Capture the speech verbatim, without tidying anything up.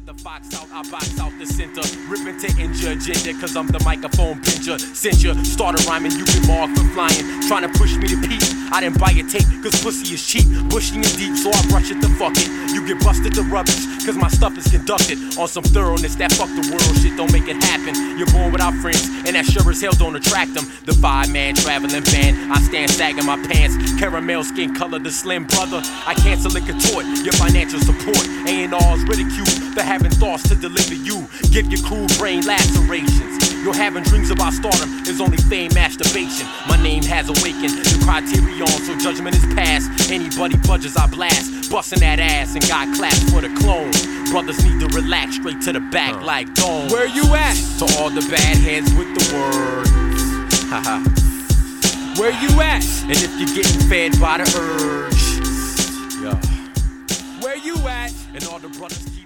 the fox out, I box out the center. Ripping to injure agenda, cause I'm the microphone pinger. Since you started rhyming, you get marked for flying. Trying to push me to peak, I didn't buy your tape, cause pussy is cheap. Bushy and deep, so I brush it to fuck it. You get busted to rubbish, cause my stuff is conducted on some thoroughness. That fuck the world shit don't make it happen. You're born without friends, and that sure as hell don't attract them. The five-man traveling band, I stand sagging my pants. Caramel skin color, the slim brother. I cancel and contort your financial support. A and R's ridicule for having thoughts to deliver you. Give your crew brain lacerations. You're having dreams about stardom is only fame masturbation. My name has awakened the criterion, so judgment is passed. Anybody budges, I blast. Busting that ass and got claps for the clone. Brothers need to relax straight to the back uh. like dome. Where you at? To all the bad heads with the words. Haha. Where you at? And if you're getting fed by the urge, yeah. Where you at? And all the brothers